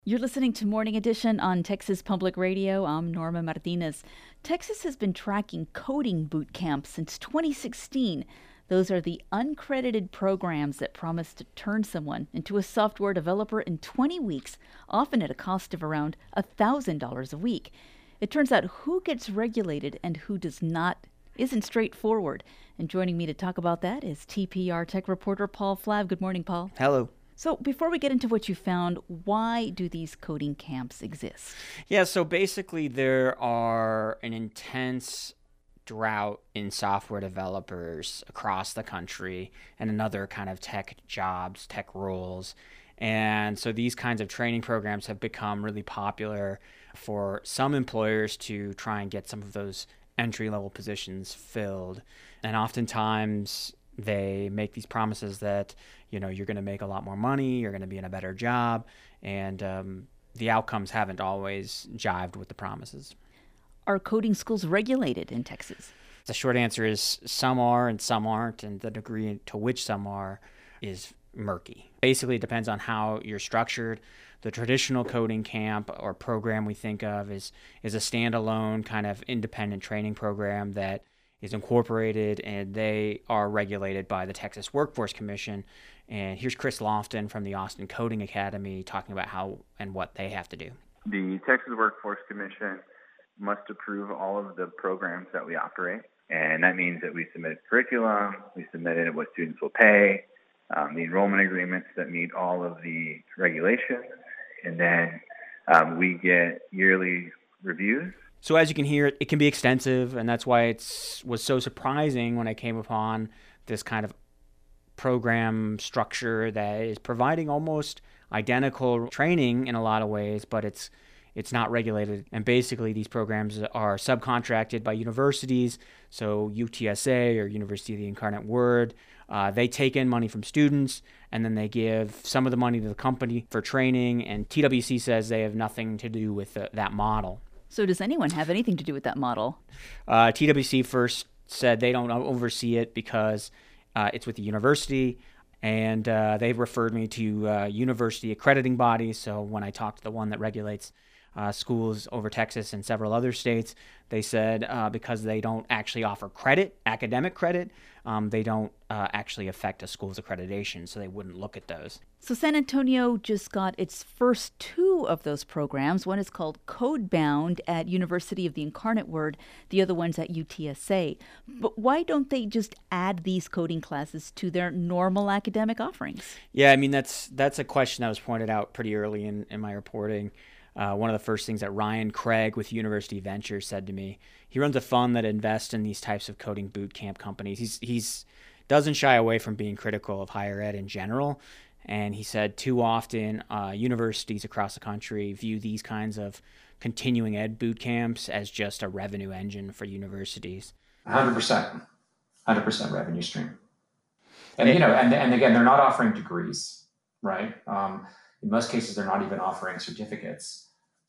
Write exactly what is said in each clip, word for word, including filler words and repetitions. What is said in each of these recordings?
You're listening to Morning Edition on Texas Public Radio. I'm Norma Martinez. Texas has been tracking coding boot camps since twenty sixteen. Those are the uncredited programs that promise to turn someone into a software developer in twenty weeks, often at a cost of around one thousand dollars a week. It turns out who gets regulated and who does not isn't straightforward. And joining me to talk about that is T P R Tech reporter Paul Flav. Good morning, Paul. Hello. So before we get into what you found, why do these coding camps exist? Yeah, so basically there are an intense drought in software developers across the country and in other kind of tech jobs, tech roles. And so these kinds of training programs have become really popular for some employers to try and get some of those entry-level positions filled. And oftentimes they make these promises that, you know, you're going to make a lot more money, you're going to be in a better job, and um, the outcomes haven't always jived with the promises. Are coding schools regulated in Texas? The short answer is some are and some aren't, and the degree to which some are is murky. Basically, it depends on how you're structured. The traditional coding camp or program we think of is, is a standalone kind of independent training program that is incorporated, and they are regulated by the Texas Workforce Commission. And here's Chris Lofton from the Austin Coding Academy talking about how and what they have to do. The Texas Workforce Commission must approve all of the programs that we operate, and that means that we submit curriculum, we submitted what students will pay, um, the enrollment agreements that meet all of the regulations, and then um, we get yearly reviews. So as you can hear, it can be extensive, and that's why it was so surprising when I came upon this kind of program structure that is providing almost identical training in a lot of ways, but it's it's not regulated. And basically, these programs are subcontracted by universities. So U T S A or University of the Incarnate Word, uh, they take in money from students, and then they give some of the money to the company for training. And T W C says they have nothing to do with the, that model. So does anyone have anything to do with that model? Uh, T W C first said they don't oversee it because uh, it's with the university, and uh, they've referred me to uh, university accrediting bodies. So when I talked to the one that regulates uh, schools over Texas and several other states, they said uh, because they don't actually offer credit, academic credit, um, they don't uh, actually affect a school's accreditation, so they wouldn't look at those. So San Antonio just got its first two of those programs. One is called Codebound at University of the Incarnate Word. The other one's at U T S A. But why don't they just add these coding classes to their normal academic offerings? Yeah, I mean, that's that's a question that was pointed out pretty early in, in my reporting. Uh, one of the first things that Ryan Craig with University Ventures said to me. He runs a fund that invests in these types of coding boot camp companies. He's he's doesn't shy away from being critical of higher ed in general. And he said too often uh, universities across the country view these kinds of continuing ed boot camps as just a revenue engine for universities. one hundred percent. one hundred percent revenue stream. And, you know, and, and again, they're not offering degrees, right? Um, in most cases, they're not even offering certificates.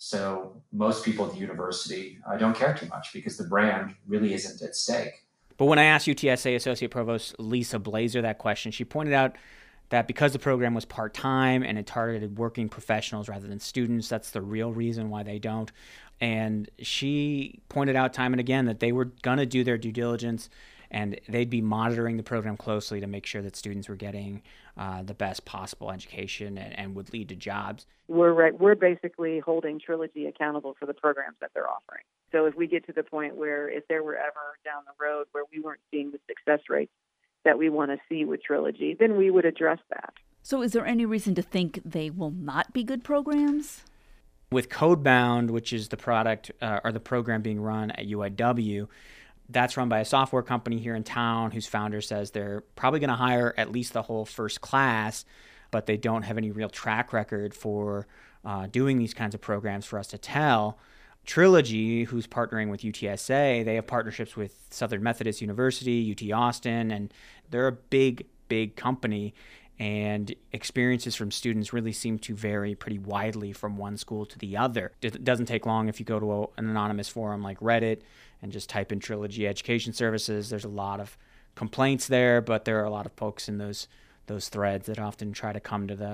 So most people at the university uh, don't care too much because the brand really isn't at stake. But when I asked U T S A Associate Provost Lisa Blazer that question, she pointed out that because the program was part-time and it targeted working professionals rather than students, that's the real reason why they don't. And she pointed out time and again that they were going to do their due diligence and they'd be monitoring the program closely to make sure that students were getting uh, the best possible education and, and would lead to jobs. We're right, we're basically holding Trilogy accountable for the programs that they're offering. So if we get to the point where if there were ever down the road where we weren't seeing the success rates that we want to see with Trilogy, then we would address that. So is there any reason to think they will not be good programs? With Codebound, which is the product uh, or the program being run at U I W, that's run by a software company here in town whose founder says they're probably going to hire at least the whole first class, but they don't have any real track record for uh, doing these kinds of programs for us to tell. Trilogy, who's partnering with U T S A, they have partnerships with Southern Methodist University, U T Austin, and they're a big, big company. And experiences from students really seem to vary pretty widely from one school to the other. It doesn't take long if you go to a, an anonymous forum like Reddit and just type in Trilogy Education Services. There's a lot of complaints there, but there are a lot of folks in those those threads that often try to come to the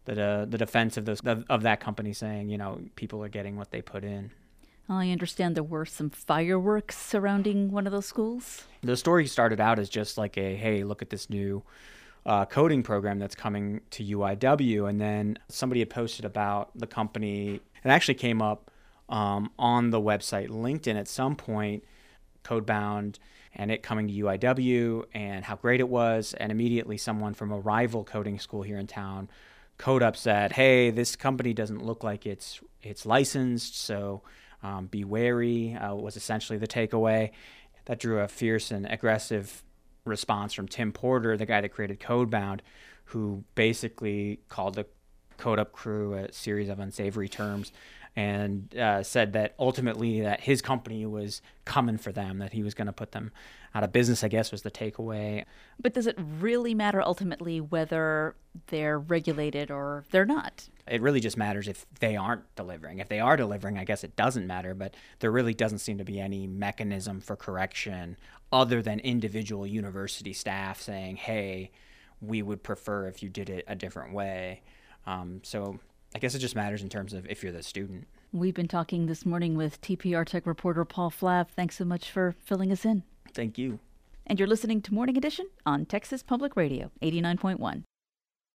the uh, the defense of those of, of that company, saying, you know, people are getting what they put in. I understand there were some fireworks surrounding one of those schools. The story started out as just like a, hey, look at this new uh, coding program that's coming to U I W. And then somebody had posted about the company. It actually came up um, on the website LinkedIn at some point, Codebound, and it coming to U I W and how great it was. And immediately someone from a rival coding school here in town, CodeUp, said, hey, this company doesn't look like it's it's licensed, so um, be wary, uh, was essentially the takeaway. That drew a fierce and aggressive response from Tim Porter, the guy that created Codebound, who basically called the CodeUp crew a series of unsavory terms, and uh, said that ultimately that his company was coming for them, that he was going to put them out of business, I guess, was the takeaway. But does it really matter ultimately whether they're regulated or they're not? It really just matters if they aren't delivering. If they are delivering, I guess it doesn't matter, but there really doesn't seem to be any mechanism for correction other than individual university staff saying, hey, we would prefer if you did it a different way. Um, so I guess it just matters in terms of if you're the student. We've been talking this morning with T P R Tech reporter Paul Flav. Thanks so much for filling us in. Thank you. And you're listening to Morning Edition on Texas Public Radio, eighty-nine point one.